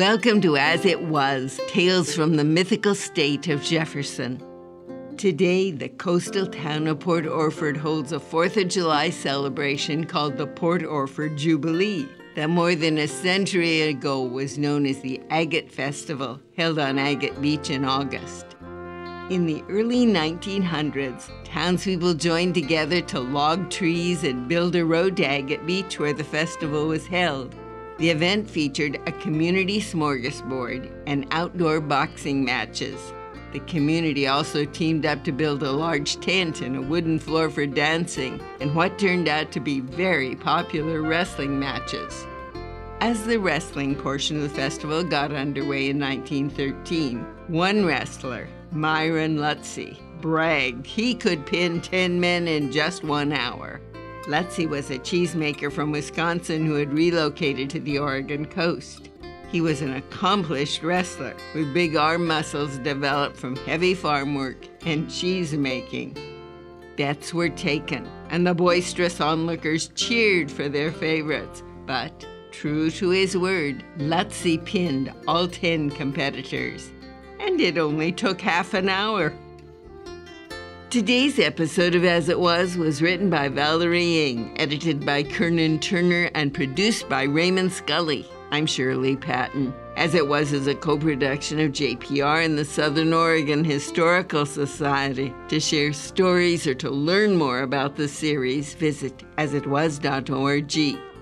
Welcome to As It Was, Tales from the Mythical State of Jefferson. Today, the coastal town of Port Orford holds a 4th of July celebration called the Port Orford Jubilee, that more than a century ago was known as the Agate Festival, held on Agate Beach in August. In the early 1900s, townspeople joined together to log trees and build a road to Agate Beach where the festival was held. The event featured a community smorgasbord and outdoor boxing matches. The community also teamed up to build a large tent and a wooden floor for dancing and what turned out to be very popular wrestling matches. As the wrestling portion of the festival got underway in 1913, one wrestler, Myron Lutzy, bragged he could pin 10 men in just 1 hour. Lutzy was a cheesemaker from Wisconsin who had relocated to the Oregon coast. He was an accomplished wrestler with big arm muscles developed from heavy farm work and cheese making. Bets were taken, and the boisterous onlookers cheered for their favorites. But, true to his word, Lutzy pinned all 10 competitors. And it only took half an hour. Today's episode of As It Was written by Valerie Ng, edited by Kernan Turner, and produced by Raymond Scully. I'm Shirley Patton. As It Was is a co-production of JPR and the Southern Oregon Historical Society. To share stories or to learn more about the series, visit asitwas.org.